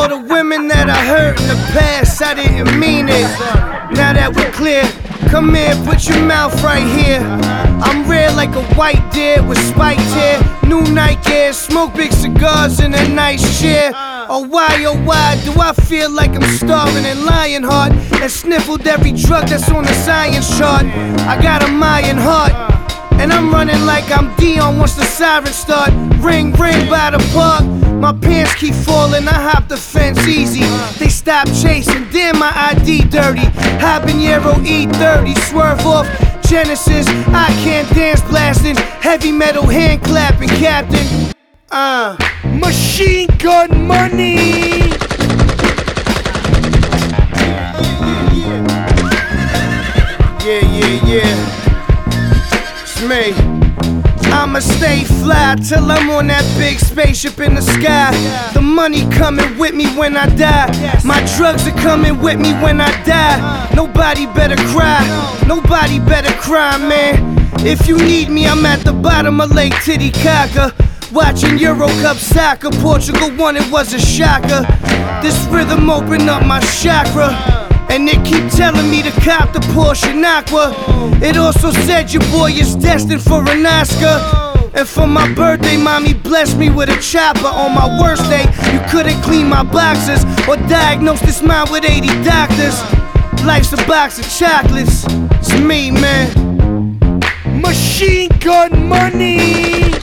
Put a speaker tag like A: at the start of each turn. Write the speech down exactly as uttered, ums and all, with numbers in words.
A: all the women that I hurt in the past, I didn't mean it. Now that we're clear, come here, put your mouth right here. I'm rare like a white deer with spiked hair, new Nike Air, smoke big cigars in a nice chair. Oh why, oh why do I feel like I'm starving in Lionheart and sniffled every drug that's on the science chart? I got a Mayan heart, and I'm running like I'm Dion once the sirens start. Ring, ring by the park. My pants keep falling, I hop the fence easy. They stop chasing, damn my I D dirty. Habanero E thirty, swerve off Genesis. I can't dance blasting, heavy metal hand clapping, Captain. Uh, Machine Gun Money. Yeah, yeah, yeah. It's me. I'ma stay fly till I'm on that big spaceship in the sky. The money coming with me when I die. My drugs are coming with me when I die. Nobody better cry, nobody better cry, man. If you need me, I'm at the bottom of Lake Titicaca, watching Euro Cup soccer. Portugal won, it was a shocker. This rhythm opened up my chakra, and it keep telling me to cop the Porsche Aqua. It also said your boy is destined for an Oscar. And for my birthday, mommy blessed me with a chopper. On my worst day, you couldn't clean my boxes or diagnose this mind with eighty doctors. Life's a box of chocolates. It's me, man. Machine Gun Money.